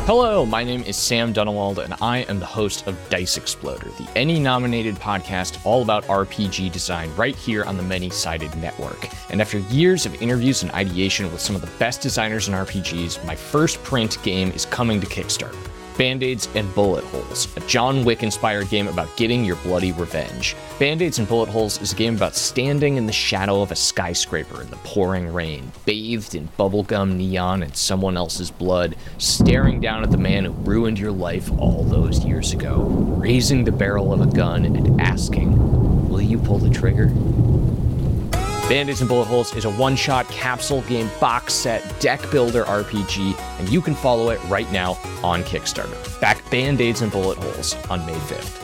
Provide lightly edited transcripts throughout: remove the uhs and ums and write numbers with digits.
Hello, my name is Sam Dunewald, and I am the host of Dice Exploder, the Emmy-nominated podcast all about RPG design right here on the Many-Sided Network. And after years of interviews and ideation with some of the best designers in RPGs, my first print game is coming to Kickstarter. Band-Aids and Bullet Holes, a John Wick-inspired game about getting your bloody revenge. Band-Aids and Bullet Holes is a game about standing in the shadow of a skyscraper in the pouring rain, bathed in bubblegum neon and someone else's blood, staring down at the man who ruined your life all those years ago, raising the barrel of a gun and asking, will you pull the trigger? Band-Aids and Bullet Holes is a one-shot capsule game box set deck builder RPG, and you can follow it right now on Kickstarter. Back Band-Aids and Bullet Holes on May 5th.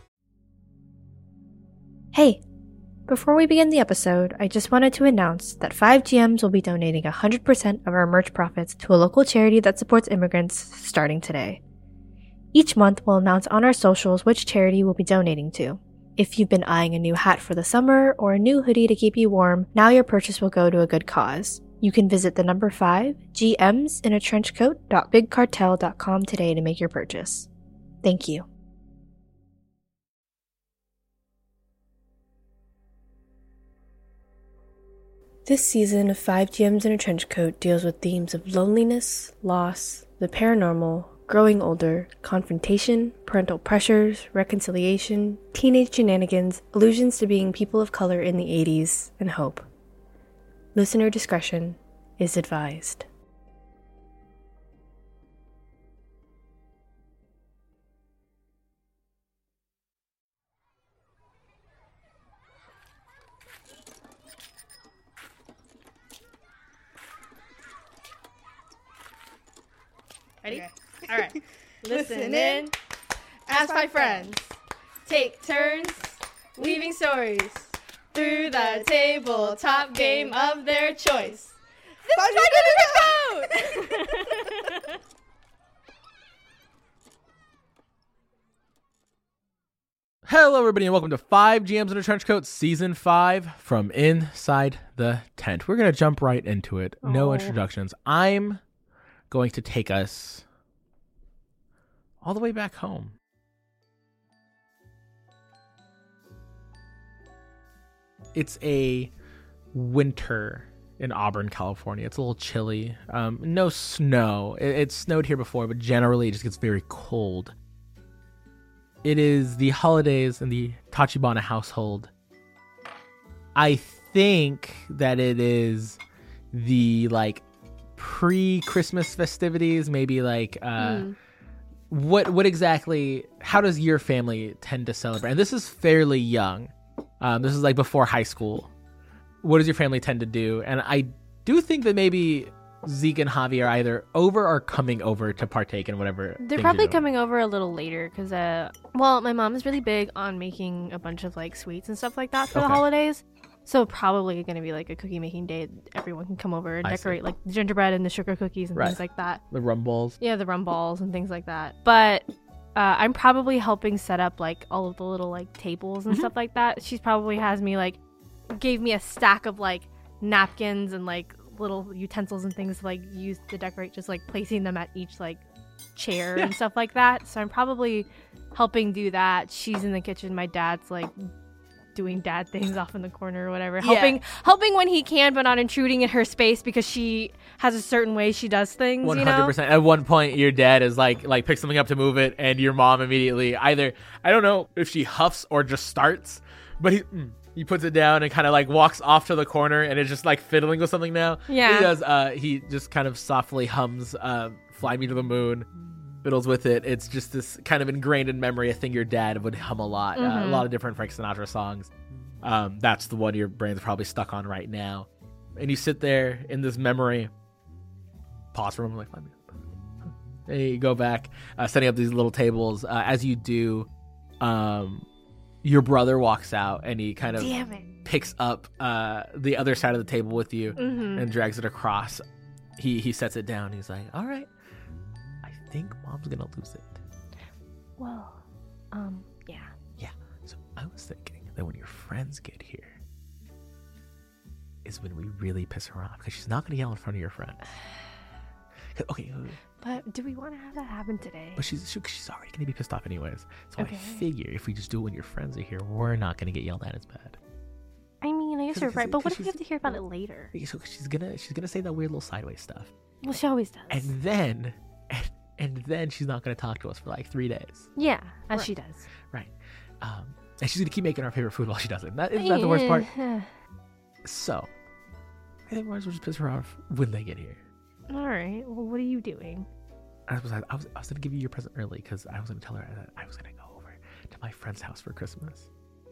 Hey, before we begin the episode, I just wanted to announce that 5GMs will be donating 100% of our merch profits to a local charity that supports immigrants starting today. Each month, we'll announce on our socials which charity we'll be donating to. If you've been eyeing a new hat for the summer or a new hoodie to keep you warm, now your purchase will go to a good cause. You can visit the number 5 gmsinatrenchcoat.bigcartel.com today to make your purchase. Thank you. This season of 5GMs in a Trench Coat deals with themes of loneliness, loss, the paranormal, growing older, confrontation, parental pressures, reconciliation, teenage shenanigans, allusions to being people of color in the 80s, and hope. Listener discretion is advised. Ready? Okay. All right. Listen in. Ask my friends. Take turns weaving stories through the tabletop game of their choice. This is Five Gems in a Trench Coat! Hello, everybody, and welcome to 5GMs in a Trench Coat, Season 5 from Inside the Tent. We're going to jump right into it. No introductions. I'm going to take us all the way back home. It's a winter in Auburn, California. It's a little chilly. No snow. It snowed here before, but generally it just gets very cold. It is the holidays in the Tachibana household. I think that it is the, pre-Christmas festivities, maybe what exactly, how does your family tend to celebrate? And this is fairly young. This is before high school. What does your family tend to do? And I do think that maybe Zeke and Javi are either over or coming over to partake in whatever. They're probably coming over a little later because, my mom is really big on making a bunch of sweets and stuff like that for the holidays. So probably going to be a cookie making day. Everyone can come over and decorate the gingerbread and the sugar cookies and things like that. The rum balls. Yeah, the rum balls and things like that. But I'm probably helping set up all of the little tables and stuff like that. She's probably has me gave me a stack of napkins and little utensils and things to use to decorate, just placing them at each chair and stuff like that. So I'm probably helping do that. She's in the kitchen. My dad's doing dad things off in the corner or whatever, helping when he can, but not intruding in her space because she has a certain way she does things. 100%. At one point, your dad is pick something up to move it, and your mom immediately either, I don't know if she huffs or just starts, but he puts it down and kind of walks off to the corner and is just fiddling with something now. Yeah, he does. He just kind of softly hums "Fly Me to the Moon." Fiddles with it. It's just this kind of ingrained in memory, a thing your dad would hum a lot. A lot of different Frank Sinatra songs. That's the one your brain's probably stuck on right now. And you sit there in this memory, pause for a moment, and you go back, setting up these little tables. As you do, your brother walks out and he kind of picks up the other side of the table with you and drags it across. He sets it down. He's like, all right. I think mom's gonna lose it. Well, yeah. So I was thinking that when your friends get here is when we really piss her off, because she's not gonna yell in front of your friends. Okay. But do we want to have that happen today? But she's already going to be pissed off anyways. So Okay. I figure if we just do it when your friends are here, we're not going to get yelled at as bad. I mean, I guess you're right. But what if we she's- have to hear about it later? Okay, so she's gonna say that weird little sideways stuff. Well, she always does. And then she's not going to talk to us for like 3 days. yeah, as Right. she does. Right. And she's going to keep making our favorite food while she does it. Isn't that the worst part? Yeah. So, I think we might as well just piss her off when they get here. All right. Well, what are you doing? I was going to give you your present early because I was going to tell her that I was going to go over to my friend's house for Christmas.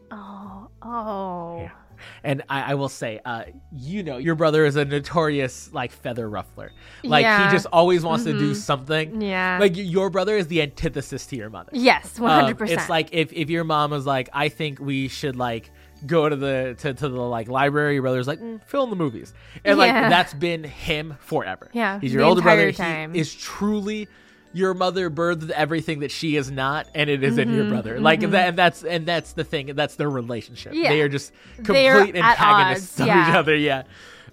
Oh. Yeah. And I will say, your brother is a notorious like feather ruffler. Like Yeah. he just always wants to do something. Yeah. Like your brother is the antithesis to your mother. Yes, 100%. It's like if your mom was like, I think we should like go to the like library, your brother's like, film the movies. And like Yeah. that's been him forever. Yeah, He's your the older brother. entire time. He is truly your mother birthed everything that she is not, and it is in your brother. Like and that's the thing. That's their relationship. Yeah. They are just They are complete at antagonists odds, of yeah. each other. Yeah.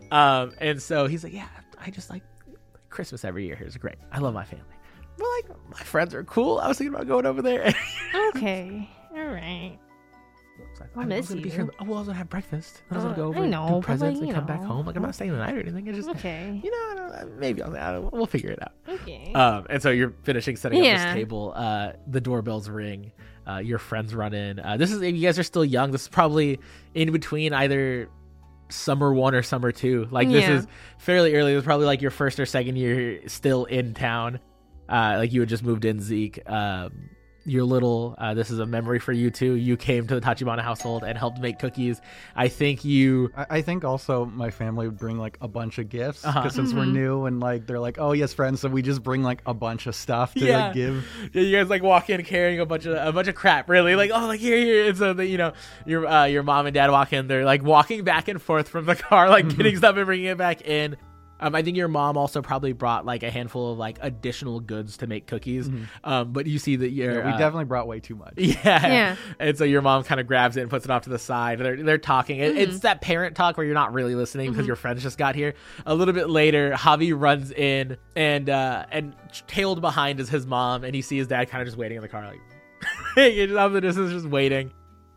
And so he's like, yeah, I just like Christmas every year here is great. I love my family. But like my friends are cool. I was thinking about going over there. Okay. All right. I'll I miss was gonna be you. here. Oh, well, I was gonna have breakfast. I was gonna go over I and know, do but, presents like, and come back you home. Like I'm not staying the night or anything. It's just Okay. I don't know, maybe we'll figure it out. Okay. And so you're finishing setting up Yeah. this table. The doorbells ring. Your friends run in. This is if you guys are still young. This is probably in between either summer 1 or summer 2. Like this Yeah. is fairly early. This is probably like your first or second year still in town. Like you had just moved in, Zeke. You're little. This is a memory for you too. You came to the Tachibana household and helped make cookies. I think you. I think also my family would bring like a bunch of gifts because Uh-huh. since we're new and like they're like, oh yes, friends, so we just bring like a bunch of stuff to Yeah. like, give. Yeah, you guys like walk in carrying a bunch of crap, really. Like, oh, like here. And so your mom and dad walk in. They're like walking back and forth from the car, like getting stuff and bringing it back in. I think your mom also probably brought like a handful of like additional goods to make cookies. But you see that you're We definitely brought way too much. Yeah. Yeah. And so your mom kind of grabs it and puts it off to the side. They're talking. It's that parent talk where you're not really listening because your friends just got here. A little bit later, Javi runs in and tailed behind is his mom, and you see his dad kind of just waiting in the car, like it's off the distance, just waiting.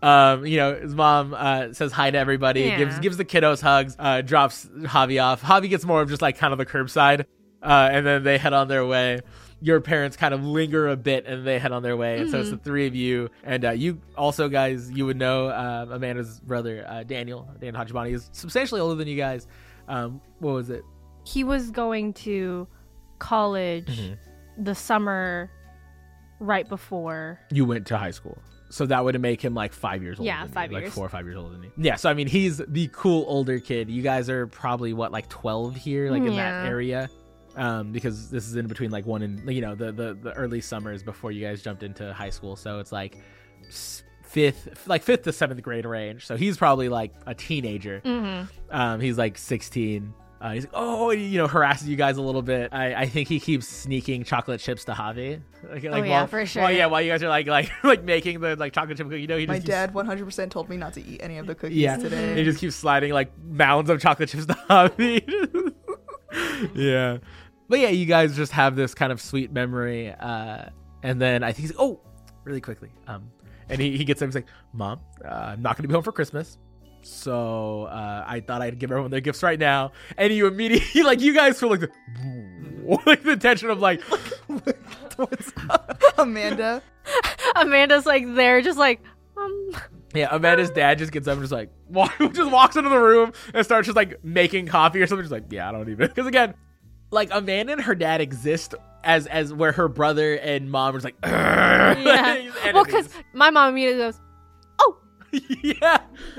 His mom says hi to everybody, Yeah. gives the kiddos hugs, drops Javi off. Javi gets more of just like kind of the curbside, and then they head on their way. Your parents kind of linger a bit and they head on their way. And so it's the three of you. And you also, guys, you would know Amanda's brother, Dan Hachibani, is substantially older than you guys. What was it? He was going to college the summer right before. You went to high school. So that would make him like 5 years older. Yeah, than you, 5 like years. 4 or 5 years older than you. Yeah, so I mean, he's the cool older kid. You guys are probably like 12 here, like in that Yeah. area, because this is in between like one and the early summers before you guys jumped into high school. So it's like fifth to seventh grade range. So he's probably like a teenager. He's like 16. He's like, harasses you guys a little bit. I think he keeps sneaking chocolate chips to Javi. For sure. While you guys are like making the like chocolate chip cookie, he just My keeps- dad 100% told me not to eat any of the cookies Yeah, today. he just keeps sliding like mounds of chocolate chips to Javi. Yeah, but yeah, you guys just have this kind of sweet memory, and then I think he's really quickly, and he gets up. He's like, "Mom, I'm not going to be home for Christmas." So I thought I'd give everyone their gifts right now, and you immediately like you guys feel like the tension of like What's up? Amanda. Amanda's like there, just like, yeah. Amanda's dad just gets up and just like just walks into the room and starts just like making coffee or something. Just like, yeah, I don't even, because again, like Amanda and her dad exist as where her brother and mom was like, yeah. Well, because my mom immediately goes, yeah.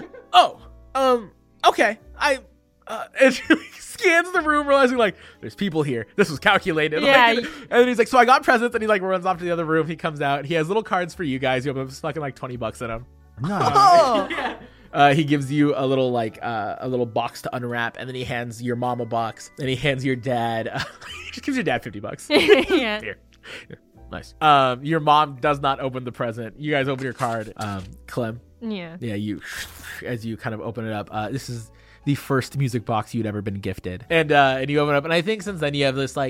Okay. And she scans the room, realizing like there's people here. This was calculated. Yeah. Like, and then he's like, so I got presents, and he like runs off to the other room. He comes out. He has little cards for you guys. You have fucking like $20 in them. Nice. Oh, He gives you a little like a little box to unwrap, and then he hands your mom a box, and he hands your dad. He just gives your dad $50. yeah. Here. Nice. Your mom does not open the present. You guys open your card. Clem. Yeah. Yeah, as you kind of open it up, this is the first music box you'd ever been gifted, and you open it up, and I think since then you have this like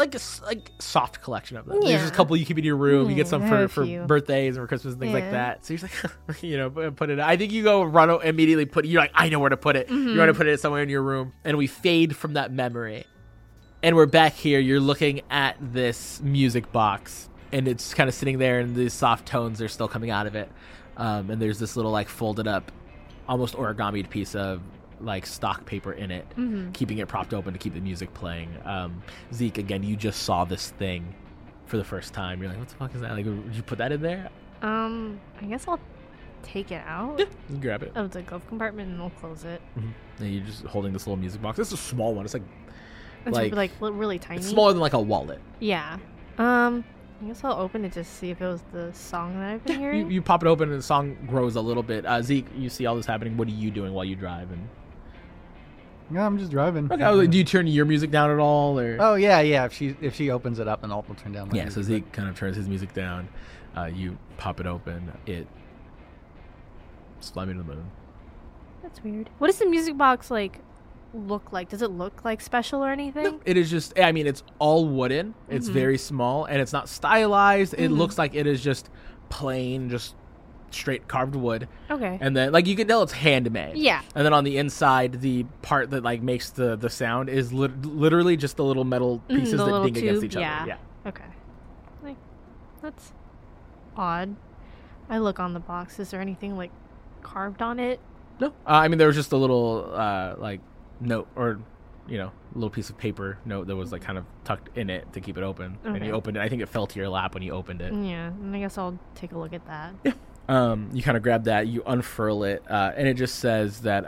like soft collection of them. Yeah. There's just a couple you keep in your room. You get some I have a for few. birthdays and for Christmas and things like Yeah. that. So you're like, put it. I think you go immediately put. You're like, I know where to put it. Mm-hmm. You want to put it somewhere in your room, and we fade from that memory, and we're back here. You're looking at this music box, and it's kind of sitting there, and these soft tones are still coming out of it. And there's this little like folded up, almost origami piece of like stock paper in it, keeping it propped open to keep the music playing. Zeke, again, you just saw this thing for the first time. You're like, what the fuck is that? Like, did you put that in there? I guess I'll take it out You grab it. of the glove compartment and we'll close it. And you're just holding this little music box. It's a small one. It's like It's Like- really tiny. it's smaller than like a wallet. Yeah. I guess I'll open it just to see if it was the song that I've been hearing. You pop it open and the song grows a little bit. Zeke, you see all this happening. What are you doing while you drive? And Yeah, I'm just driving. okay, do you turn your music down at all, or? Oh yeah. If she opens it up, then I'll turn down my Yeah, so music. Zeke kind of turns his music down. You pop it open. It slams into the moon. That's weird. What does the music box look like? Does it look like special or anything? It is just, I mean, it's all wooden. It's very small, and it's not stylized. It looks like it is just plain, just straight carved wood. Okay. And then, like, you can tell it's handmade. Yeah. And then on the inside, the part that, like, makes the sound is literally just the little metal pieces the that little ding against tube, each other. Yeah. Okay. Like, that's odd. I look on the box. Is there anything carved on it? No. I mean, there was just a little, note or, little piece of paper note that was, kind of tucked in it to keep it open. And Okay. you opened it. I think it fell to your lap when you opened it. Yeah. And I guess I'll take a look at that. You kind of grab that, you unfurl it, and it just says that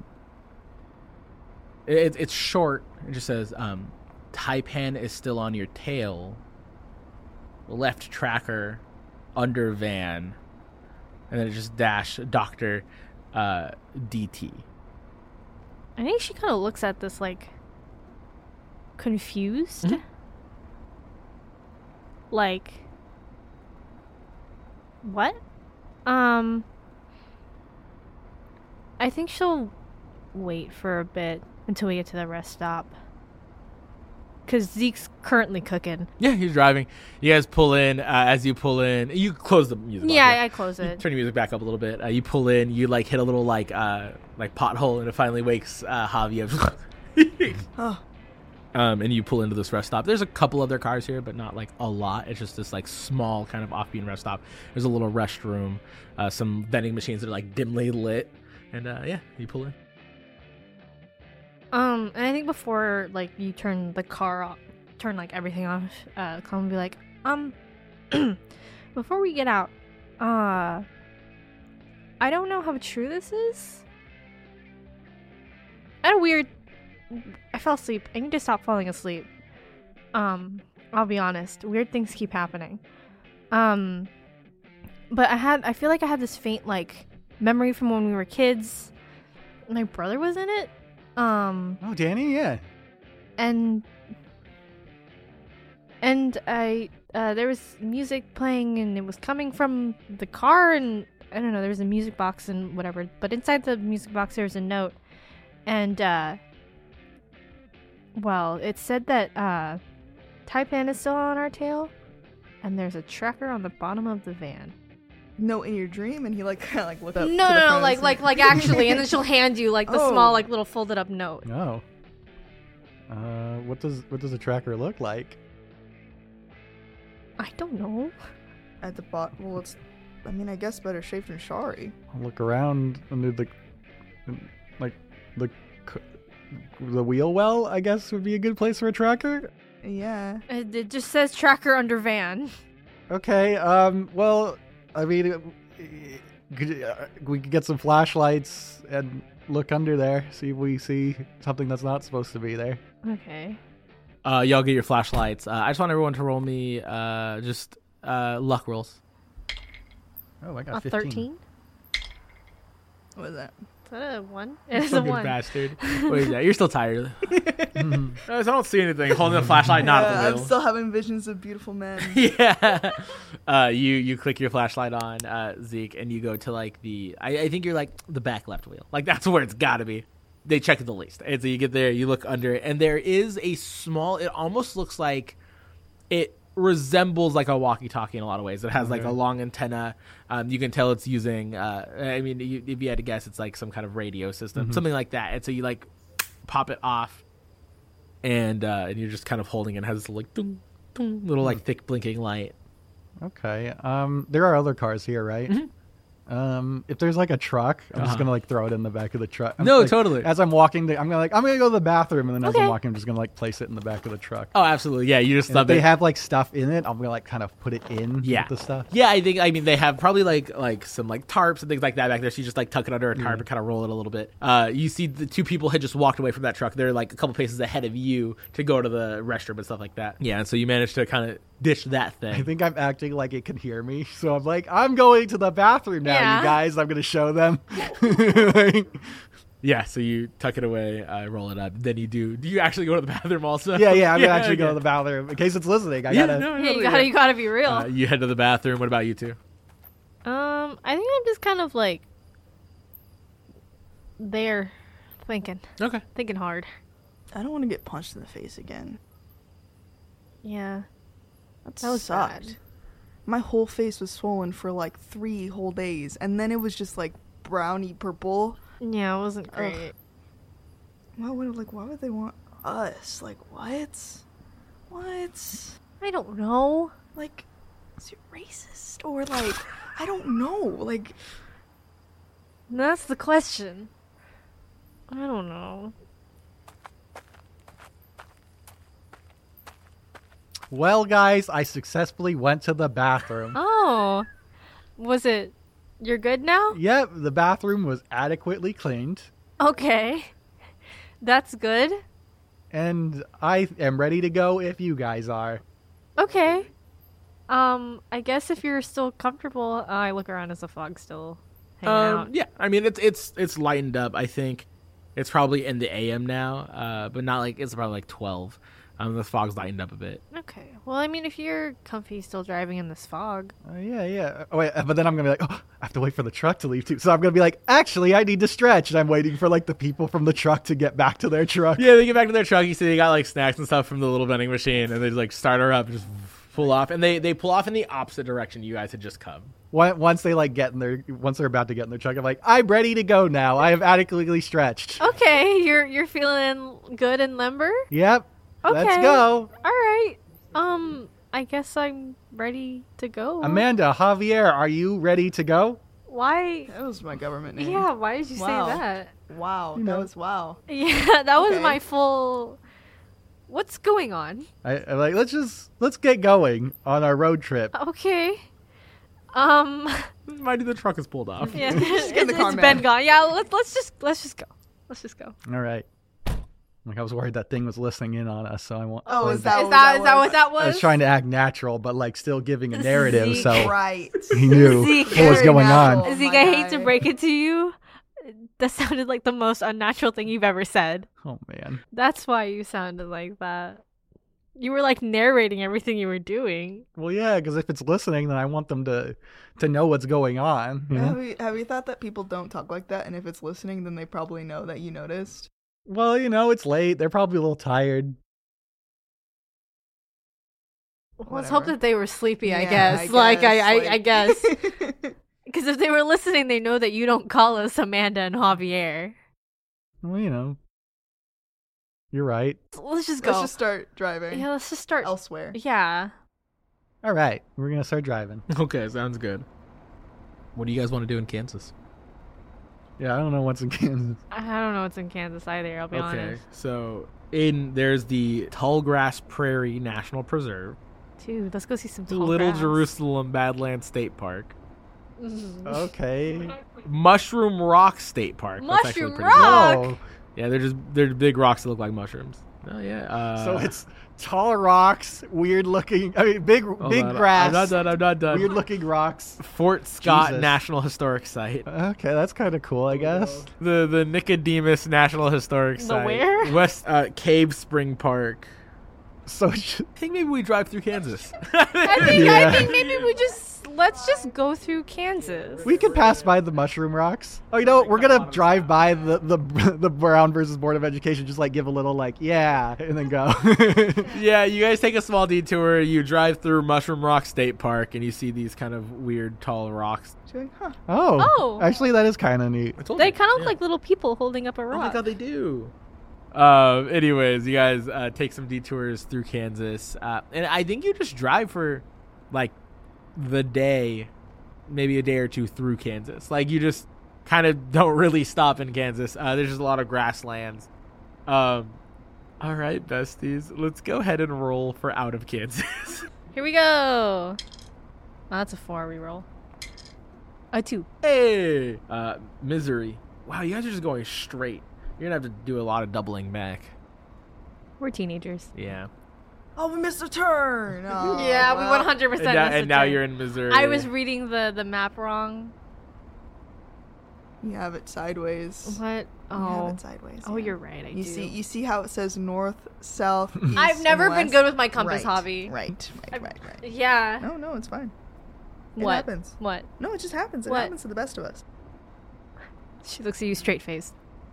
it's short. It just says Taipan is still on your tail. Left tracker, under van, and then it just dash Dr. DT. I think she kind of looks at this confused. Like, what? I think she'll wait for a bit until we get to the rest stop. Because Zeke's currently cooking. Yeah, he's driving. You guys pull in. As you pull in, you close the music. Yeah, box, I close it. Turn your music back up a little bit. You pull in. You hit a little pothole, and it finally wakes Javier. Oh. And you pull into this rest stop. There's a couple other cars here, but not a lot. It's just this small kind of offbeat rest stop. There's a little restroom, some vending machines that are dimly lit, and you pull in. And I think before you turn the car off, turn everything off, Colin will be like, before we get out, I don't know how true this is. I fell asleep. I need to stop falling asleep. I'll be honest. Weird things keep happening. But I feel like I had this faint memory from when we were kids. My brother was in it. Oh, Danny, yeah. And I there was music playing and it was coming from the car, and I don't know, there was a music box and whatever, but inside the music box there was a note, and it said that Taipan is still on our tail, and there's a tracker on the bottom of the van. No, in your dream, and he kind of looked up. No, to the front like and- actually, and then she'll hand you the Oh. small little folded up note. Oh. What does the tracker look like? I don't know. At the bottom. Well, it's. I mean, I guess better shaped than Shari. I'll look around under the wheel well, I guess would be a good place for a tracker. Yeah. It just says tracker under van. Okay. Well, I mean, we could get some flashlights and look under there, see if we see something that's not supposed to be there. Okay. Y'all get your flashlights. I just want everyone to roll me just luck rolls. Oh, I A got 15. 13? What is that? Is that a 1? It is a Fucking 1. bastard. What is that? You're still tired. I don't see anything. Holding the flashlight, not at the I'm wheel. still having visions of beautiful men. Yeah. You click your flashlight on Zeke, and you go to I think you're the back left wheel. That's where it's got to be. they check the least. And so you get there, you look under it, and there is a small, it almost looks like it resembles like a walkie-talkie in a lot of ways. It has like a long antenna. You can tell it's using, if you had to guess, it's like some kind of radio system, something like that. And so you like pop it off, and you're just kind of holding it. It has this like ding, ding, little like thick blinking light. Okay. There are other cars here, right? If there's like a truck, I'm just gonna like throw it in the back of the truck. Totally. As I'm walking, I'm gonna go to the bathroom, and then as I'm walking, I'm just gonna like place it in the back of the truck. Oh, absolutely. Yeah, you just And love if they it. have like stuff in it, I'm gonna like kind of put it in with the stuff. Yeah, I mean, they have probably like some like tarps and things like that back there. So you just like tuck it under a tarp and kind of roll it a little bit. You see the two people had just walked away from that truck. They're like a couple paces ahead of you to go to the restroom and stuff like that. Yeah, and so you managed to kind of dish that thing. I think I'm acting like it can hear me, so I'm like, I'm going to the bathroom now, you guys. I'm gonna show them. Yeah, so you tuck it away, roll it up. Then you do you actually go to the bathroom also? Yeah, I'm gonna actually go to the bathroom in case it's listening. I gotta. You gotta be real. You head to the bathroom. What about you two? I think I'm just kind of like there, thinking hard. I don't want to get punched in the face again. Yeah, That was sucked. bad. My whole face was swollen for like 3 whole days, and then it was just like browny purple. Yeah, it wasn't great. Ugh. Why would they want us? Like, what? I don't know. Like, is it racist? Or like, I don't know. Like, That's the question. I don't know. Well, guys, I successfully went to the bathroom. Oh, was it? You're good now? Yep, the bathroom was adequately cleaned, Okay, that's good. and I am ready to go if you guys are. Okay. I guess if you're still comfortable, I look around as the fog's still hanging out. Yeah, I mean it's lightened up. I think it's probably in the AM now, but not like it's probably like 12. The fog's lightened up a bit. Okay. Well, I mean, if you're comfy still driving in this fog. Yeah. Oh, wait, but then I'm gonna be like, oh, I have to wait for the truck to leave too. So I'm gonna be like, actually, I need to stretch, and I'm waiting for like the people from the truck to get back to their truck. Yeah, they get back to their truck. You see they got like snacks and stuff from the little vending machine, and they like start her up and just pull off, and they pull off in the opposite direction you guys had just come. Once they're about to get in their truck, I'm like, I'm ready to go now. I have adequately stretched. Okay, you're feeling good and limber? Yep. Okay. Let's go. All right. I guess I'm ready to go. Amanda, Javier, are you ready to go? Why? that was my government name. Yeah, why did you Wow. say that? Wow. You That know. was wow. Yeah, that was Okay. my full... What's going on? I'm like, let's get going on our road trip. Okay. Mind you, the truck is pulled off. Yeah, Just get in the car, it's man. been gone. Yeah, let's just go. Let's just go. All right. Like I was worried that thing was listening in on us, so I want. Oh, is Is that that what that was? I was trying to act natural, but like still giving a narrative, Zeke. so right? he knew Zeke. what was Very going natural. on. Oh Zeke, my I hate to God. break it to you. That sounded like the most unnatural thing you've ever said. Oh man. That's why you sounded like that. You were like narrating everything you were doing. Well, yeah, because if it's listening, then I want them to know what's going on. You know? Have you thought that people don't talk like that, and if it's listening, then they probably know that you noticed? Well, it's late. They're probably a little tired. Let's hope Whatever. that they were sleepy, I Yeah, guess. I guess. Because if they were listening, they know that you don't call us Amanda and Javier. Well, you're right. So let's just go. Let's just start driving Yeah, let's just start. elsewhere. Yeah. All right, we're gonna start driving. Okay, sounds good. What do you guys want to do in Kansas? Yeah, I don't know what's in Kansas. I don't know what's in Kansas either, I'll be honest. So there's the Tallgrass Prairie National Preserve, Dude, let's go see some the tall Little grass. Jerusalem Badlands State Park, Mhm. Okay. Mushroom Rock State Park. That's actually Mushroom pretty Rock? cool. Oh, Yeah, they're big rocks that look like mushrooms. Oh yeah. so it's tall rocks, weird looking. I mean, big hold big on, grass. I'm not done. Weird looking rocks. Fort Scott Jesus. National Historic Site. Okay, that's kind of cool, I guess. The Nicodemus National Historic Site. where? West Cave Spring Park. So I think maybe we drive through Kansas. I Yeah. think maybe we just let's just go through Kansas. We could pass by the mushroom rocks. Oh, you know what? We're gonna drive by the Brown versus Board of Education, just like give a little like yeah, and then go. Yeah, you guys take a small detour. You drive through Mushroom Rock State Park, and you see these kind of weird tall rocks. She's like, huh. Oh, actually, that is kind of neat. They kind of look like little people holding up a rock. Oh my god, they do. Anyways, you guys take some detours through Kansas, and I think you just drive for like the day, maybe a day or two through Kansas. Like you just kind of don't really stop in Kansas. There's just a lot of grasslands. All right, besties, let's go ahead and roll for out of Kansas. Here we go. Oh, that's a 4 reroll. A 2. Hey, Misery. Wow, you guys are just going straight. You're gonna have to do a lot of doubling back. We're teenagers. Yeah. Oh, we missed a turn. Oh, Yeah, we well. 100% missed And now turn. you're in Missouri. I was reading the map wrong. You have it sideways. What? You have Oh. it sideways. Oh, yeah. you're right. I You do. see how it says north, south, east, I've never and been west? good with my compass, Right, Javi. Right. Yeah. No, it's fine. It What? happens. What? No, it just happens. It What? happens to the best of us. She looks at you straight faced.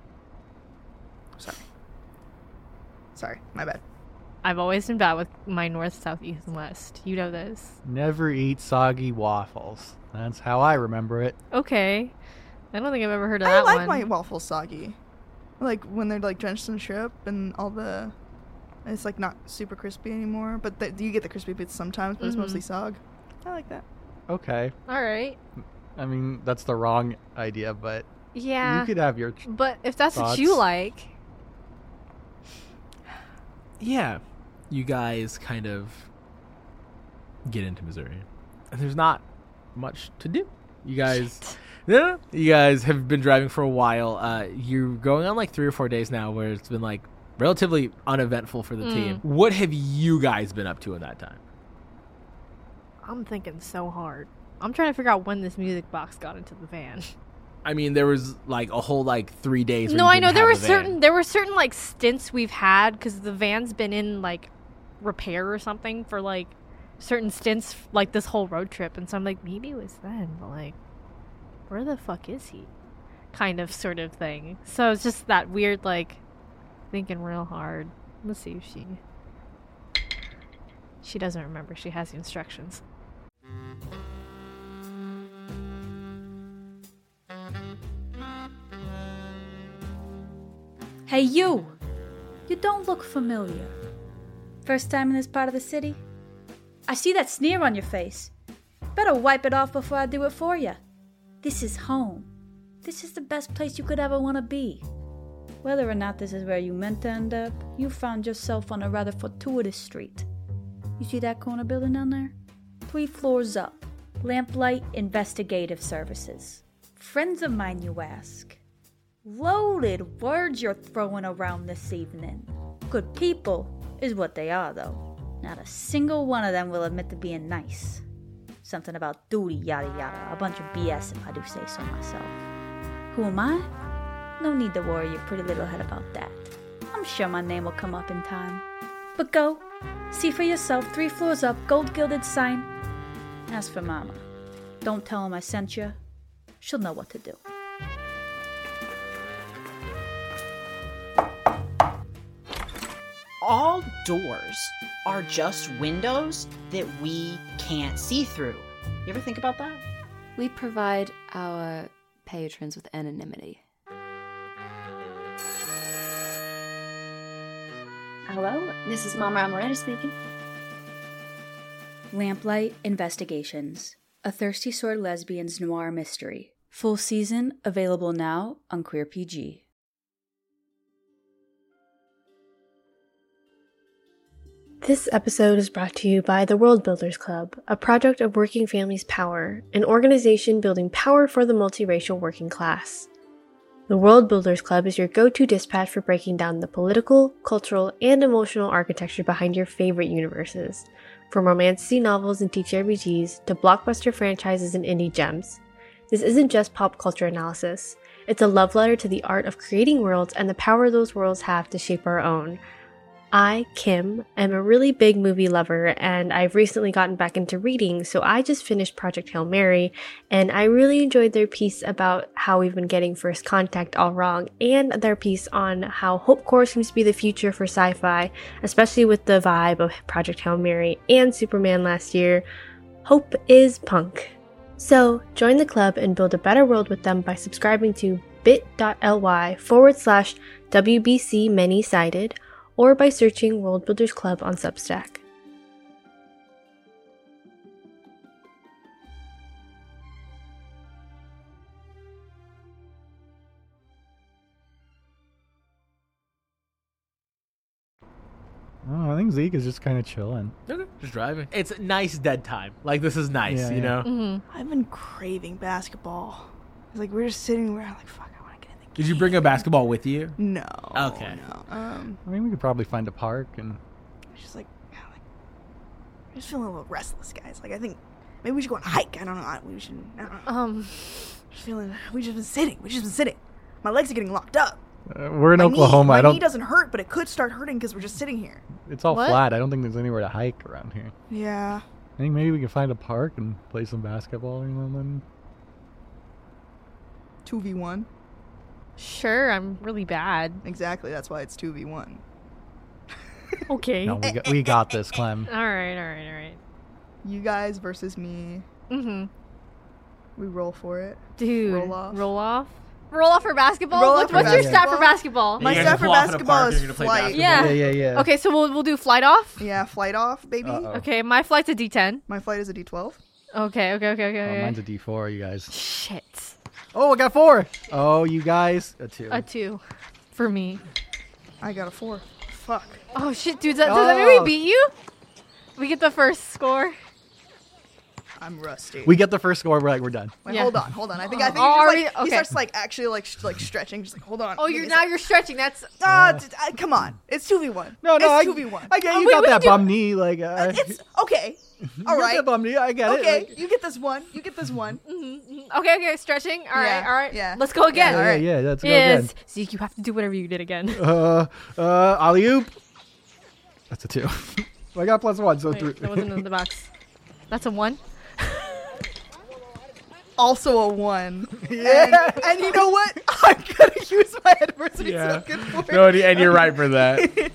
Sorry, my bad. I've always been bad with my north, south, east, and west. You know this. Never eat soggy waffles. That's how I remember it. Okay. I don't think I've ever heard of I that like one. my waffles soggy. Like when they're like drenched in syrup and all the, it's like not super crispy anymore. But you get the crispy bits sometimes, but it's mostly sog. I like that. Okay. All right. I mean, that's the wrong idea, but Yeah. you could have your. But if that's what Thoughts? you like. Yeah, you guys kind of get into Missouri, and there's not much to do. You guys, you guys have been driving for a while. You're going on like 3 or 4 days now, where it's been like relatively uneventful for the team. What have you guys been up to in that time? I'm thinking so hard. I'm trying to figure out when this music box got into the van. I mean, there was like a whole like 3 days. where No, you I know didn't have there a were van. certain like stints we've had because the van's been in like repair or something for like certain stints like this whole road trip, and so I'm like maybe it was then, but like where the fuck is he? Kind of sort of thing. So it's just that weird like thinking real hard. Let's see if she doesn't remember. She has the instructions. Hey, you! You don't look familiar. First time in this part of the city? I see that sneer on your face. Better wipe it off before I do it for you. This is home. This is the best place you could ever want to be. Whether or not this is where you meant to end up, you found yourself on a rather fortuitous street. You see that corner building down there? 3 floors up. Lamplight Investigative Services. Friends of mine, you ask? Loaded words you're throwing around this evening. Good people is what they are, though. Not a single one of them will admit to being nice. Something about duty, yada yada. A bunch of BS if I do say so myself. Who am I? No need to worry your pretty little head about that. I'm sure my name will come up in time. But go. See for yourself, 3 floors up, gold gilded sign. As for Mama, don't tell him I sent you. She'll know what to do. All doors are just windows that we can't see through. You ever think about that? We provide our patrons with anonymity. Hello, this is Mama Amaretta speaking. Lamplight Investigations, a Thirsty Sword Lesbians noir mystery. Full season available now on Queer PG. This episode is brought to you by the World Builders Club, a project of Working Families Power, an organization building power for the multiracial working class. The World Builders Club is your go-to dispatch for breaking down the political, cultural, and emotional architecture behind your favorite universes, from romantasy novels and TTRPGs to blockbuster franchises and indie gems. This isn't just pop culture analysis. It's a love letter to the art of creating worlds and the power those worlds have to shape our own. I, Kim, am a really big movie lover, and I've recently gotten back into reading, so I just finished Project Hail Mary, and I really enjoyed their piece about how we've been getting First Contact all wrong, and their piece on how Hope Corps seems to be the future for sci-fi, especially with the vibe of Project Hail Mary and Superman last year. Hope is punk. So, join the club and build a better world with them by subscribing to bit.ly/WBC Many-Sided, or by searching World Builders Club on Substack. Oh, I think Zeke is just kind of chilling. Okay. Just driving. It's nice dead time. Like, this is nice, Yeah, you yeah. know? I've been craving basketball. It's like we're just sitting there, like, fuck, I want to get in the game. Did you bring a basketball with you? No. Okay. No. I mean, we could probably find a park and. It's just like, yeah, like, I'm just feeling a little restless, guys. Like, I think maybe we should go on a hike. I don't know. We should. I don't know. Just feeling. We just been sitting. My legs are getting locked up. We're in My Oklahoma. Knee, I my don't. knee doesn't hurt, but it could start hurting because we're just sitting here. It's all What? flat. I don't think there's anywhere to hike around here. Yeah. I think maybe we can find a park and play some basketball or something. 2v1. Sure, I'm really bad. Exactly. That's why it's 2v1. Okay. No, we got this, Clem. All right. You guys versus me. Mm-hmm. We roll for it. Dude. Roll off. Roll off for basketball? Roll off What's for your stat basketball? for basketball? My You guys stat just for pull off in a basketball park and is you're gonna play flight. basketball. Yeah. Yeah. Okay, so we'll do flight off? Yeah, flight off, baby. Uh-oh. Okay, my flight's a D10. My flight is a D12. Okay. Oh, mine's a D4, you guys. Shit. Oh, I got 4. Oh, you guys. A 2. A 2 for me. I got a 4. Fuck. Oh shit, dude, does that mean we beat you? We get the first score. I'm rusty. We get the first score. We're done. Wait, Yeah. hold on. I think Oh, he's are like, we- he okay. starts like actually like stretching. Just like hold on. Oh, you're stretching. That's Come on. It's 2v1. No, it's I 2v1. I get you wait, got we that can do bum knee. Like, It's okay. you All got right. that bum knee. I get it. Okay, Like, you get this one. okay. Stretching. All right. yeah. Let's go again. Yeah, all right. yeah. That's go Yes, again. Zeke, you have to do whatever you did again. Alley-oop. That's a 2. I got +1, so Wait, 3. that wasn't in the box. That's a 1. Also a 1. Yeah. And you know what? I'm gonna use my adversity Yeah. token for it. No, and you're right for that. And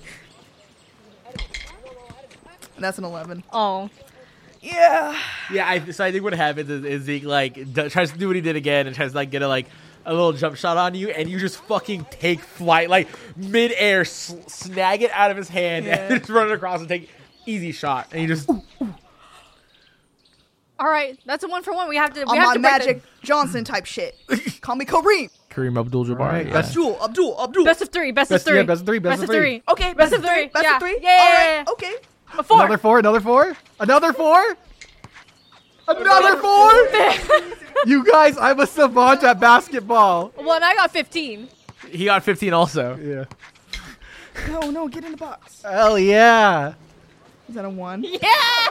that's an 11. Oh. Yeah. Yeah, so I think what happens is Zeke tries to do what he did again and tries to get a little jump shot on you, and you just fucking take flight mid-air, snag it out of his hand, and just run it across and take easy shot, and you just. All right, that's a 1 for 1. We have to. I'm on Magic Johnson type shit. Call me Kareem. Kareem Abdul-Jabbar. Right, yeah. Abdul. Best of 3. Best of 3. Yeah, best of 3. Best of 3. Okay, Best of 3. Best Yeah. of 3. Yeah. All right. Okay. A 4. Another 4. Another 4. Another 4. Another 4. You guys, I'm a savant at basketball. Well, and I got 15. He got 15 also. Yeah. No, get in the box. Hell yeah. Is that a 1? Yeah.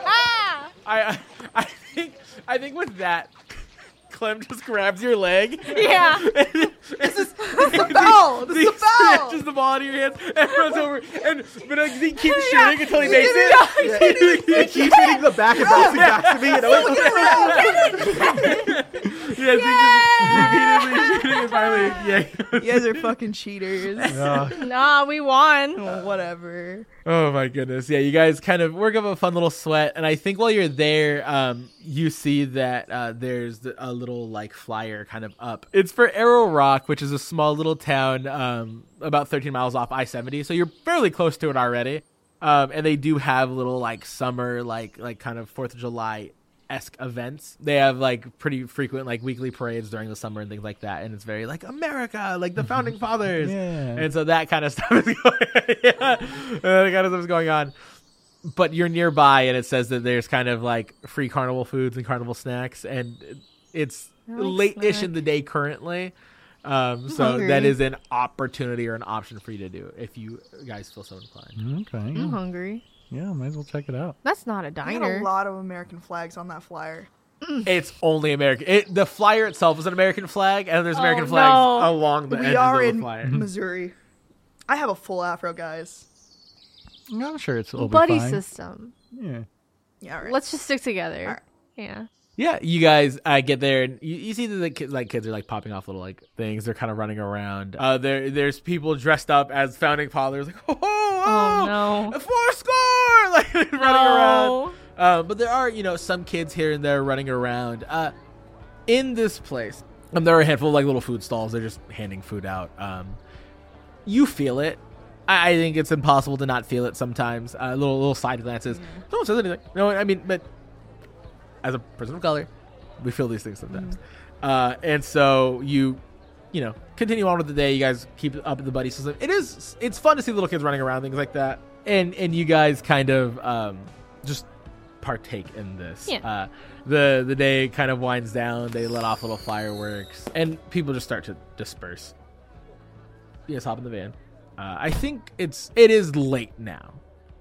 I think with that, Clem just grabs your leg. Yeah. This is the foul. This is the foul. Snatches the ball out of your hands and runs over. But he keeps shooting until he makes it. He keeps hitting the back and bouncing back to me. Repeatedly shooting and finally, You guys are fucking cheaters. Nah, we won. Well, whatever. Oh my goodness. Yeah, you guys kind of work up a fun little sweat. And I think while you're there, you see that there's a little flyer kind of up. It's for Arrow Rock, which is a small little town about 13 miles off I-70. So you're fairly close to it already. And they do have little summer, kind of 4th of July-esque events. They have pretty frequent weekly parades during the summer and things like that. And it's very America, the founding fathers. Yeah. And so that kind of stuff is going on. But you're nearby, and it says that there's kind of free carnival foods and carnival snacks, and it's late-ish in the day currently. So hungry. that is an opportunity or an option for you to do if you guys feel so inclined. Okay. I'm hungry. Yeah, might as well check it out. That's not a I got diner. a lot of American flags on that flyer. It's only American. The flyer itself is an American flag, and there's American Oh, flags no. along the We edges are of the in flyer. Missouri. I have a full afro, guys. I'm sure it'll be buddy fine. system. Yeah. Yeah, all right. Let's just stick together. All right. Yeah. Yeah, you guys get there and you see that the kids are like popping off little like things. They're kind of running around. There's people dressed up as founding fathers, like Oh no. 4 score, like running around. But there are some kids here and there running around. In this place, there are a handful of like little food stalls. They're just handing food out. You feel it. I think it's impossible to not feel it sometimes. Little side glances. No one says anything. No, I mean, but as a person of color, we feel these things sometimes. And so you continue on with the day. You guys keep up the buddy system. It's fun to see little kids running around, things like that. And you guys kind of just partake in this. Yeah. The day kind of winds down. They let off little fireworks, and people just start to disperse. You guys hop in the van. I think it is late now.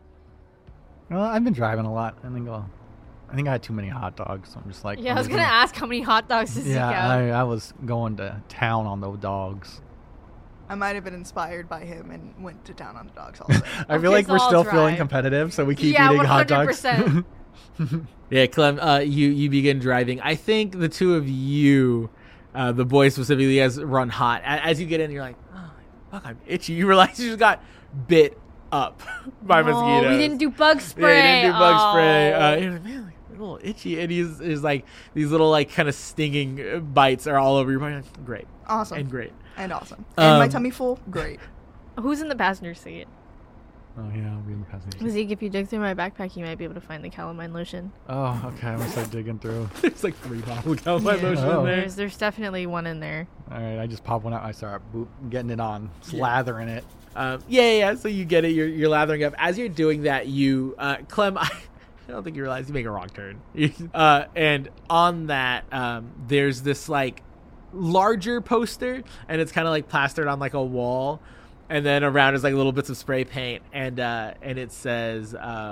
Well, I've been driving a lot. I think I had too many hot dogs. So I'm just like, Yeah, I was gonna ask how many hot dogs does he Yeah, go? I was going to town on those dogs. I might have been inspired by him and went to town on the dogs also. I feel like we're still feeling competitive, so we keep eating hot dogs. 100%. Yeah, Clem, you begin driving. I think the two of you, the boys specifically, you guys run hot. As you get in, you're like, oh, fuck, I'm itchy. You realize you just got bit up by mosquitoes. We didn't do bug spray. Yeah, you didn't do bug spray. You're like, man, like, a little itchy. And he's like, these little like kind of stinging bites are all over your body. Like, great. Awesome. And great. And awesome. And my tummy full? Great. Who's in the passenger seat? Oh, yeah, I'll be in the passenger seat. Zeke, if you dig through my backpack, you might be able to find the calamine lotion. Oh, okay. I'm going to start digging through. There's like 3 bottles of calamine lotion in there. There's definitely one in there. All right, I just pop one out. I start getting it on, slathering it. Yeah. So you get it. You're lathering up. As you're doing that, you, Clem, I don't think you realize you make a wrong turn. And on that, there's this like larger poster, and it's kind of like plastered on like a wall, and then around is like little bits of spray paint, and it says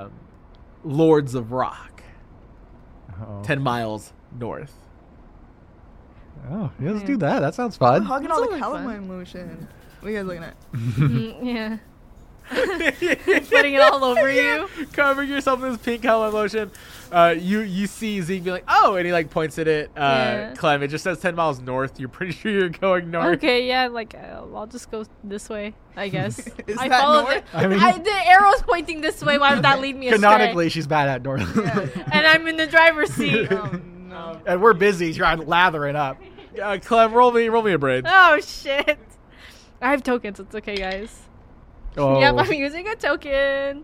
Lords of Rock. 10 miles north. Oh, yeah, let's do that. That sounds fun. We're hugging all the calamine lotion. What are you guys looking at? Yeah. Putting it all over you. Covering yourself in this pink calamine lotion. You see Zeke be like, oh, and he like points at it. Clem, it just says 10 miles north. You're pretty sure you're going north. Okay, yeah, like I'll just go this way, I guess. Is I that follow north? The arrow's pointing this way. Why would that lead me astray? Canonically, she's bad at north. And I'm in the driver's seat. Oh, no. And we're busy trying to lather it up. Clem, roll me a braid. Oh shit! I have tokens. It's okay, guys. Oh. Yep, I'm using a token.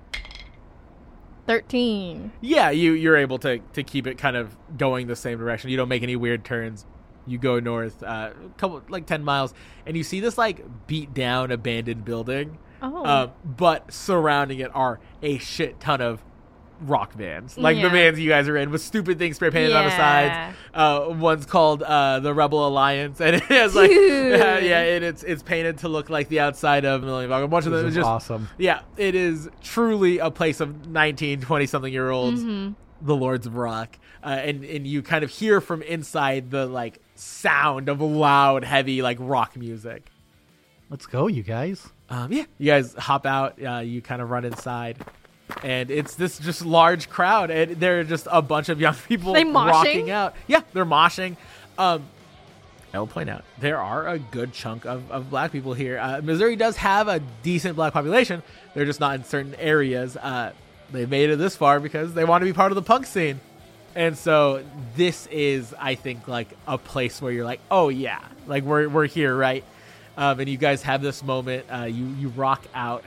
13. Yeah, you're able to keep it kind of going the same direction. You don't make any weird turns. You go north, couple like 10 miles, and you see this like beat down abandoned building. Oh. But surrounding it are a shit ton of rock vans, like the vans you guys are in, with stupid things spray painted on the sides. One's called the Rebel Alliance, and it has like it's painted to look like the outside of Millennium Falcon. A bunch of them is just awesome. Yeah, it is truly a place of 19, 20-something year olds, the Lords of Rock, and you kind of hear from inside the like sound of loud, heavy like rock music. Let's go, you guys. You guys hop out. You kind of run inside. And it's this just large crowd, and there are just a bunch of young people rocking out. Yeah, they're moshing. I will point out, there are a good chunk of black people here. Missouri does have a decent black population. They're just not in certain areas. They made it this far because they want to be part of the punk scene. And so this is, I think, like a place where you're like, oh yeah, like we're here, right? And you guys have this moment. You rock out.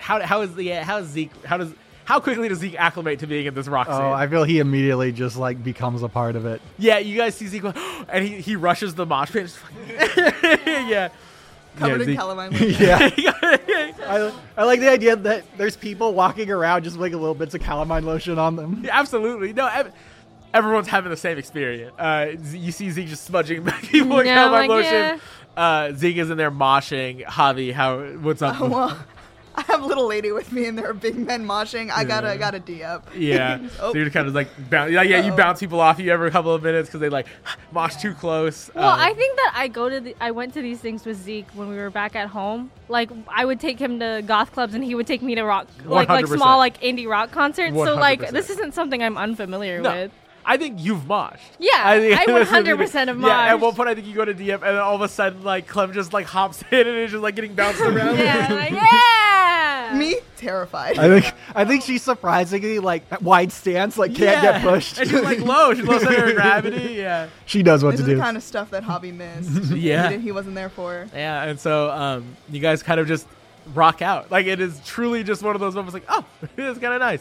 How quickly does Zeke acclimate to being in this rock scene? Oh, I feel he immediately just like becomes a part of it. Yeah, you guys see Zeke going, and he rushes the mosh pit. Yeah. Covered in Zeke. calamine lotion. Yeah. I like the idea that there's people walking around just with like little bits of calamine lotion on them. Yeah, absolutely. No, everyone's having the same experience. You see Zeke just smudging people with calamine lotion. Zeke is in there moshing. Javi, what's up? Well, I have a little lady with me, and there are big men moshing. I gotta D-up. Yeah. Oh. So you're kind of like, you bounce people off you every couple of minutes because they like mosh too close. Well, I think that I went to these things with Zeke when we were back at home. Like, I would take him to goth clubs, and he would take me to rock, like 100%. small like indie rock concerts. So like, 100%. this isn't something I'm unfamiliar No. with. I think you've moshed. Yeah, I think I 100% have Yeah, at moshed. one point I think you go to DM, and then all of a sudden, like, Clem just like hops in and is just like getting bounced around. Yeah, like, yeah. Me terrified. I think she's surprisingly like wide stance, like can't get pushed. And she's like low. She's low center of gravity. Yeah. She knows what This to is do. the kind of stuff that Hobby missed. Yeah. He wasn't there for. Yeah, and so you guys kind of just rock out. Like, it is truly just one of those moments like, oh, it's kind of nice.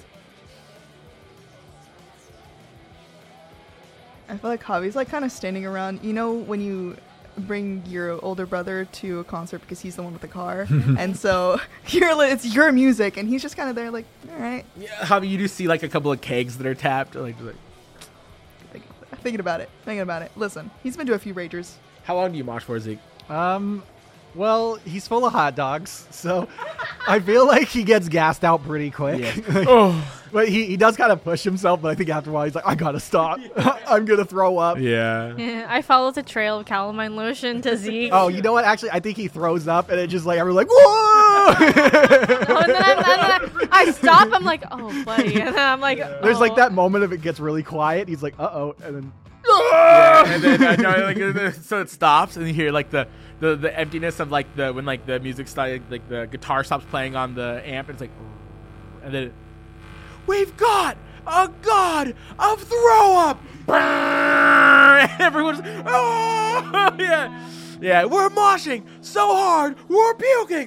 I feel like Hobby's like kind of standing around. You know when you bring your older brother to a concert because he's the one with the car, and so it's your music, and he's just kind of there like, all right. Yeah, Javi, you do see like a couple of kegs that are tapped. Like Thinking about it. Listen, he's been to a few ragers. How long do you mosh for, Zeke? Well, he's full of hot dogs, so I feel like he gets gassed out pretty quick. Yeah. But he does kind of push himself, but I think after a while he's like, I gotta stop. I'm gonna throw up. Yeah. Yeah, I followed the trail of calamine lotion to Zeke. Oh, you know what? Actually, I think he throws up, and it just like everyone's like, whoa! Oh, and then I stop. I'm like, oh, buddy. And then I'm like, There's like that moment if it gets really quiet. He's like, uh-oh, and then Yeah, and then so it stops, and you hear like the emptiness of like when like the music starts, like the guitar stops playing on the amp, and it's like, and then we've got a god of throw up. Everyone's oh yeah, we're moshing so hard we're puking.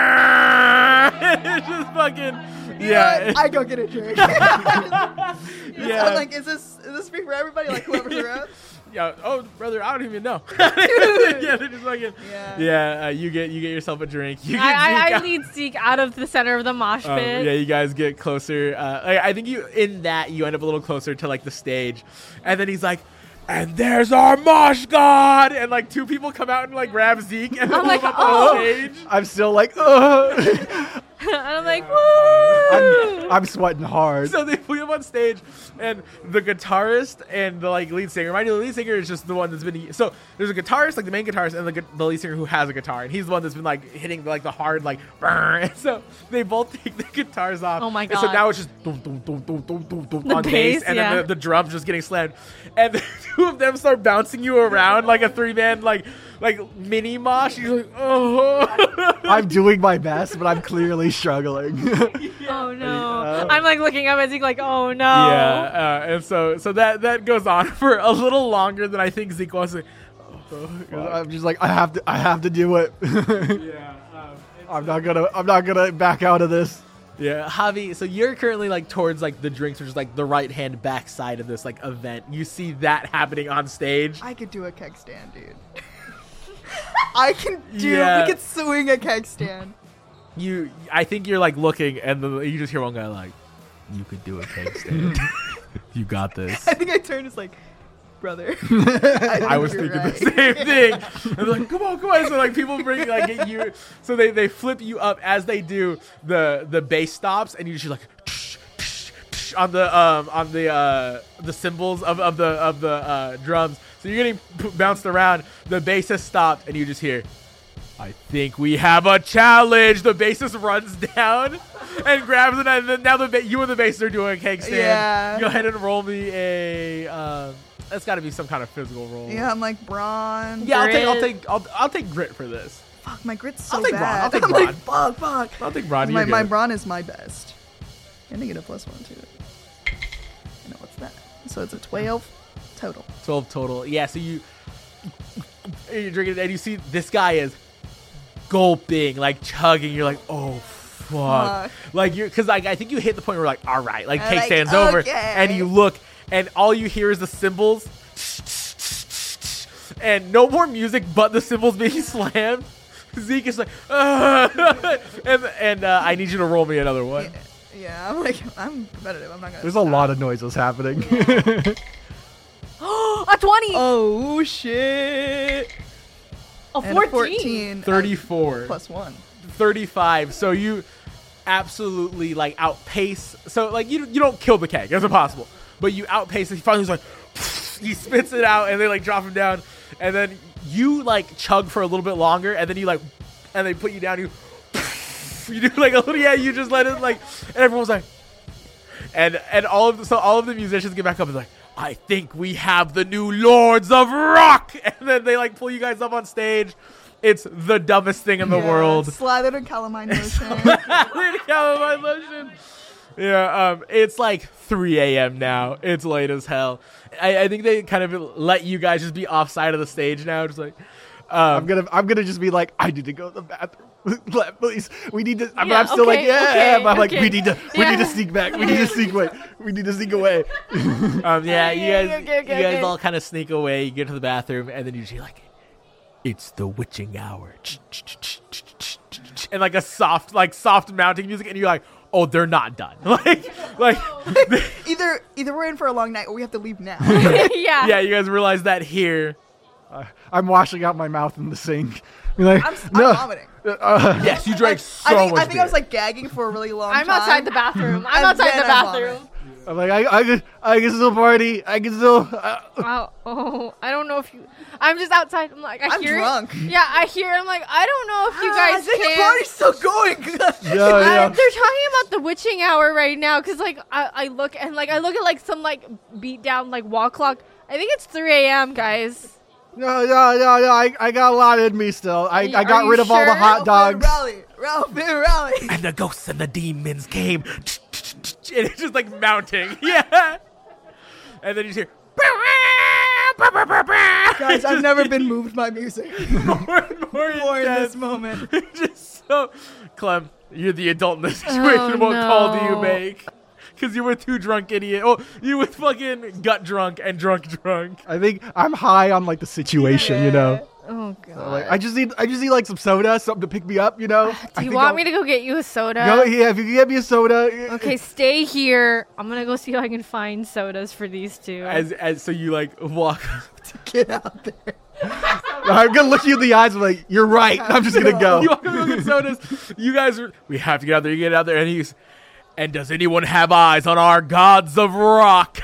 It's just fucking yeah. I go get a drink. Yeah. I'm like, is this free for everybody? Like whoever's around. Yeah. Oh, brother, I don't even know. Yeah, they're just fucking. Yeah. You get yourself a drink. You get I lead Zeke out of the center of the mosh pit. Yeah, you guys get closer. I think you end up a little closer to like the stage, and then he's like, "And there's our mosh god!" And like two people come out and like grab Zeke and I'm like, up oh. on stage. I'm still like, And I'm like, woo! I'm sweating hard. So they put him on stage, and the guitarist and the like lead singer. Mind you, the lead singer is just the one that's been. So there's a guitarist, like the main guitarist, and the lead singer who has a guitar, and he's the one that's been like hitting like the hard like. And so they both take the guitars off. Oh my And so God. now it's just dum, dum, dum, dum, dum, dum, dum, The on bass, bass, and yeah. then the drums just getting slammed, and the two of them start bouncing you around like a 3-man like mini mosh. You're like, oh. I'm doing my best, but I'm clearly struggling. Oh no! I'm like looking up at Zeke like, oh no! Yeah, and so that goes on for a little longer than I think Zeke wants to. I'm just like, I have to do it. Yeah, I'm not gonna back out of this. Yeah, Javi. So you're currently like towards like the drinks, which is like the right hand back side of this like event. You see that happening on stage. I could do a keg stand, dude. I can do. Yeah. We could swing a keg stand. I think you're like looking, and you just hear one guy like, "You could do a keg stand. You got this." I think I turned as like, brother. I was thinking the same thing. I'm like, come on. So like people bring like get you. So they flip you up as they do. The bass stops, and you just like on the cymbals of the drums. So you're getting bounced around. The bass has stopped, and you just hear, "I think we have a challenge." The bassist runs down and grabs it, and then now you and the bassist are doing a keg stand. Yeah. Go ahead and roll me a. That's got to be some kind of physical roll. Yeah, I'm like brawn. Yeah, grit. I'll take grit for this. Fuck, my grit's so I'll take bad. brawn. I'll take I'm brawn. like, fuck. I'll take brawn. My You're good. brawn is my best. And I get a +1 to it. I know what's that. So it's a 12 total. 12 total. Yeah. So you're drinking it, and you see this guy is gulping, like chugging. You're like, oh fuck. Like because like I think you hit the point where you're like, all right, like keg stand's over, and you look, and all you hear is the cymbals, and no more music but the cymbals being slammed. Zeke is like, and I need you to roll me another one. Yeah, I'm competitive. I'm not gonna. There's a lot of noises happening. A 20! Oh shit! A And 14. 14. 34. +1. 35. So you absolutely like outpace. So like you don't kill the keg, it's impossible, but you outpace it. He finally's like, he spits it out, and they like drop him down, and then you like chug for a little bit longer, and then you like, and they put you down. You do like a little, you just let it like, and everyone's like, and all of the musicians get back up and like, I think we have the new Lords of Rock, and then they like pull you guys up on stage. It's the dumbest thing in the world. Slathered in calamine lotion. Calamine lotion. Yeah, it's like 3 a.m. now. It's late as hell. I think they kind of let you guys just be off side of the stage now. Just like, I'm gonna just be like, I need to go to the bathroom. Please, we need to. I'm still like, but I'm like, we need to sneak back. We need to sneak away. We need to sneak away. You guys all kind of sneak away. You get to the bathroom, and then you see like, it's the witching hour, and like a soft mounting music, and you're like, oh, they're not done. like either we're in for a long night or we have to leave now. Yeah, you guys realize that here. I'm washing out my mouth in the sink. Like, I'm vomiting. Yes, you drank so much. I think I was like gagging for a really long time. I'm outside the bathroom. I'm like, I can still party. I can still. I don't know if you. I'm just outside. I'm like, I'm hear drunk. It. Yeah, I hear. I'm like, I don't know if you guys I think can. the party's still going. They're talking about the witching hour right now because like I look at like some like beat down like wall clock. I think it's 3 a.m. guys. No. I got a lot in me still. I got rid of all the hot dogs. Ralph, rally. And the ghosts and the demons came. And it's just like mounting. Yeah. And then you hear. Guys, I've never been moved by music. more in this moment. Just so. Clem, you're the adult in this situation. What call do you make? Because you were too drunk, idiot. Oh, you were fucking gut drunk and drunk. I think I'm high on like the situation, you know. Oh god. So, like, I just need like some soda, something to pick me up, you know. Do you want me to go get you a soda? No, yeah, if you can get me a soda. Okay, stay here. I'm gonna go see if I can find sodas for these two. As so you like walk to get out there. I'm gonna look you in the eyes and like, you're right. I'm just gonna go. You walk up and get sodas. You guys we have to get out there. You get out there, and does anyone have eyes on our gods of rock?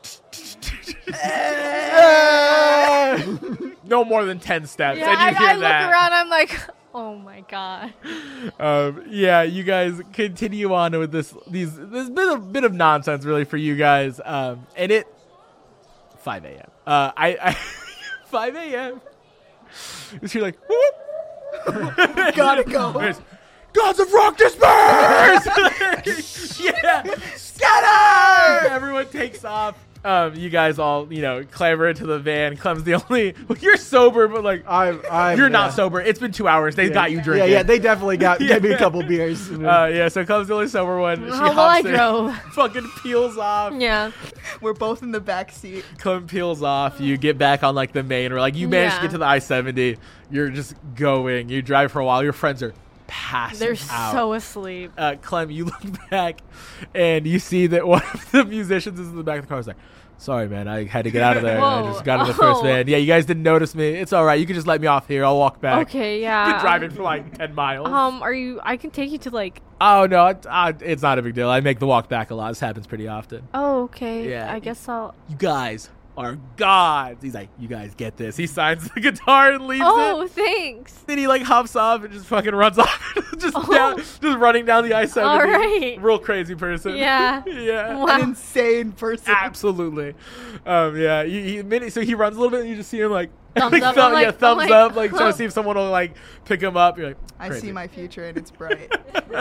No more than 10 steps, yeah, and you hear I that. look around. I'm like, oh my god. Yeah, you guys continue on with this bit of nonsense, really, for you guys. And it 5 a.m. I 5 a.m. You're like, whoop. Gotta go. Gods of Rock disperse! Yeah, scatter! Everyone takes off. You guys all, clamber into the van. Clem's the only. Well, you're sober, but like you're not sober. It's been 2 hours. They got you drinking. Yeah, they definitely gave me a couple beers. So Clem's the only sober one. I drove. Fucking peels off. Yeah, we're both in the back seat. Clem peels off. You get back on like the main, or like you manage to get to the I-70. You're just going. You drive for a while. Your friends are passing They're out. so asleep. Clem, you look back and you see that one of the musicians is in the back of the car. He's like, sorry, man, I had to get out of there. Whoa. I just got in the first van. Yeah, you guys didn't notice me. It's all right. You can just let me off here. I'll walk back. Okay, yeah. You've been driving for like 10 miles. I can take you to like. Oh, no, it's not a big deal. I make the walk back a lot. This happens pretty often. Oh, okay. Yeah. I guess I'll. You guys are gods. He's like, you guys get this. He signs the guitar and leaves it. Oh, thanks. Then he like hops off and just fucking runs off. just running down the I-70. All right. Real crazy person. Yeah. Yeah. Wow. An insane person. Absolutely. Yeah. So he runs a little bit and you just see him like thumbs up. Thumbs up, like trying to see if someone will like pick him up. You're like, I see my future and it's bright.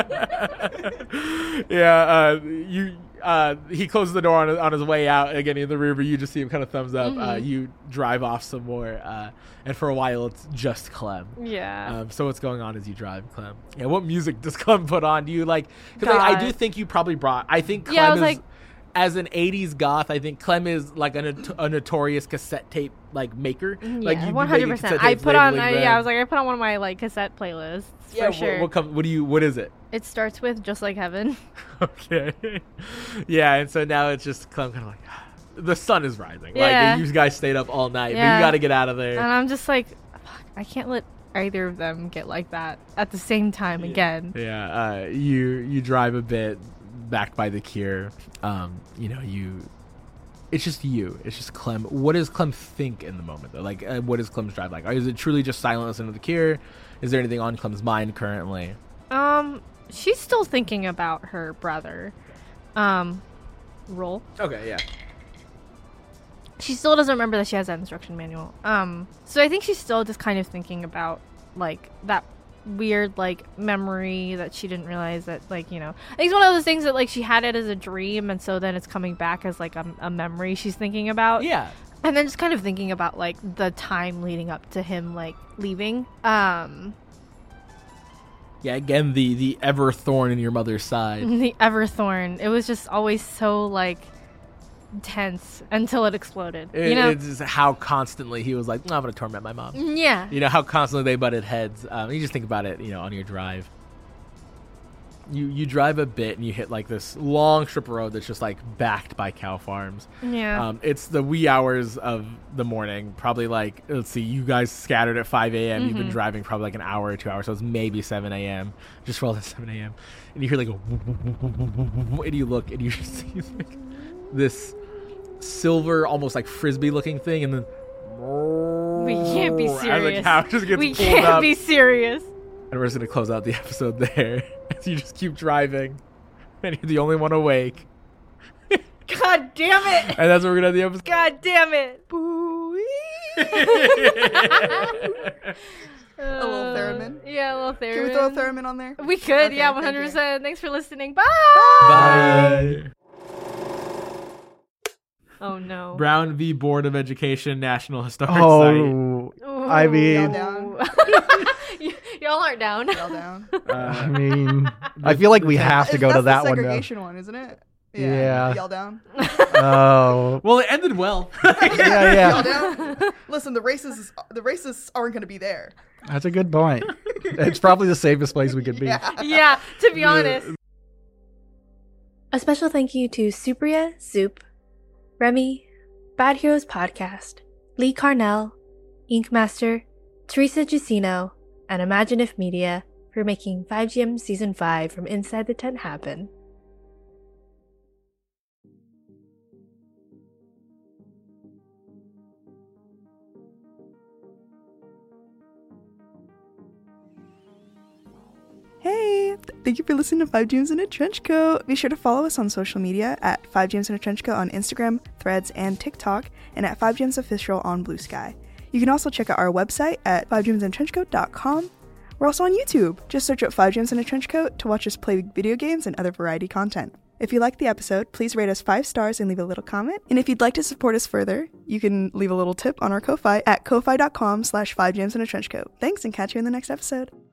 Yeah. He closes the door on his way out. Again, in the rear view, you just see him kind of thumbs up. Mm-hmm. You drive off some more, and for a while, it's just Clem. Yeah. So what's going on as you drive, Clem? Yeah. What music does Clem put on? Do you like? Because I do think you probably brought. I think Clem I was is. like, as an 80s goth, I think Clem is like a notorious cassette tape like maker. Yeah, like 100%. I put on. I was like, I put on one of my like cassette playlists. Yeah, for sure. What is it? It starts with Just Like Heaven. Okay. Yeah, and so now it's just Clem kind of like, the sun is rising. Yeah. Like, you guys stayed up all night, but Yeah. you got to get out of there. And I'm just like, fuck, I can't let either of them get like that at the same time again. Yeah, you drive a bit, backed by the Kier. It's just you. It's just Clem. What does Clem think in the moment, though? Like, what is Clem's drive like? Is it truly just silent listening to the Kier? Is there anything on Clem's mind currently? She's still thinking about her brother. Roll. Okay, yeah. She still doesn't remember that she has that instruction manual. So I think she's still just kind of thinking about, like, that weird, like, memory that she didn't realize that, like, you know. I think it's one of those things that, like, she had it as a dream, and so then it's coming back as, like, a memory she's thinking about. Yeah. And then just kind of thinking about, like, the time leading up to him, like, leaving. Yeah, again, the ever thorn in your mother's side. The ever thorn. It was just always so, like, tense until it exploded. It's just how constantly he was like, I'm going to torment my mom. Yeah. You know, how constantly they butted heads. You just think about it, on your drive. You drive a bit and you hit, like, this long strip of road that's just, like, backed by cow farms. Yeah. It's the wee hours of the morning. Probably, like, let's see, you guys scattered at 5 a.m. You've been driving probably, like, an hour or 2 hours, so it's maybe 7 a.m. Just rolled at 7 a.m. And you hear, like, and you look and you see, like, this silver, almost like frisbee-looking thing, and then we can't be serious. As the cow just gets we pulled can't up. be serious. And we're just going to close out the episode there. As you just keep driving. And you're the only one awake. God damn it! And that's where we're going to end the episode. God damn it! A little theremin. Yeah, a little theremin. Can we throw a theremin on there? We could, Okay, yeah, thank 100%. you. Thanks for listening. Bye! Bye! Oh, no. Brown v. Board of Education National Historic Site. Oh, I Y'all mean, down? Y'all aren't down. Y'all down? I mean, I feel like we have to go to that That's the one now. segregation one, isn't it? Yeah. Y'all down? Oh, Well, it ended well. yeah. Y'all down? Listen, the racists aren't going to be there. That's a good point. It's probably the safest place we could be. Yeah, to be honest. A special thank you to Supriya, Soup, Remy, Bad Heroes Podcast, Lee Carnell, Inkmaster, Teresa Giacino, and Imagine If Media for making 5GM Season 5 from Inside the Tent happen. Hey, thank you for listening to 5GMs in a Trench Coat. Be sure to follow us on social media at 5GMs in a Trench Coat on Instagram, Threads, and TikTok, and at 5GMs Official on Blue Sky. You can also check out our website at 5GMsInATrenchCoat.com. We're also on YouTube. Just search up 5GMs in a Trench Coat to watch us play video games and other variety content. If you liked the episode, please rate us 5 stars and leave a little comment. And if you'd like to support us further, you can leave a little tip on our Ko-Fi at ko-fi.com/5GMsInATrenchCoat. Thanks, and catch you in the next episode.